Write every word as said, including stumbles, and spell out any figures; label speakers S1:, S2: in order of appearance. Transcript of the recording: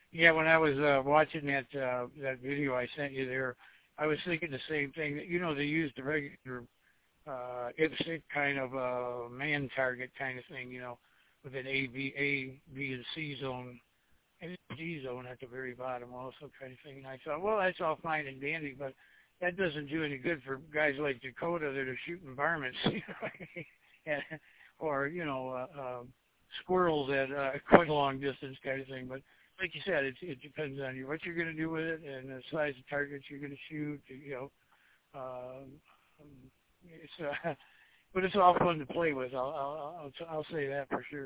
S1: Yeah, when I was uh, watching that uh, that video I sent you there, I was thinking the same thing. That, you know, they used the regular uh, IPSC kind of uh, man target kind of thing, you know, with an A, B, A, B, and C zone, and a D zone at the very bottom also kind of thing. And I thought, well, that's all fine and dandy, but that doesn't do any good for guys like Dakota that are shooting varmints, you know, and, or, you know, uh, uh, squirrels at uh, quite a long distance kind of thing. But like you said, it, it depends on you, what you're going to do with it and the size of targets you're going to shoot, you know. Um, um, it's uh, but it's all fun to play with. I'll I'll I'll, I'll say that for sure.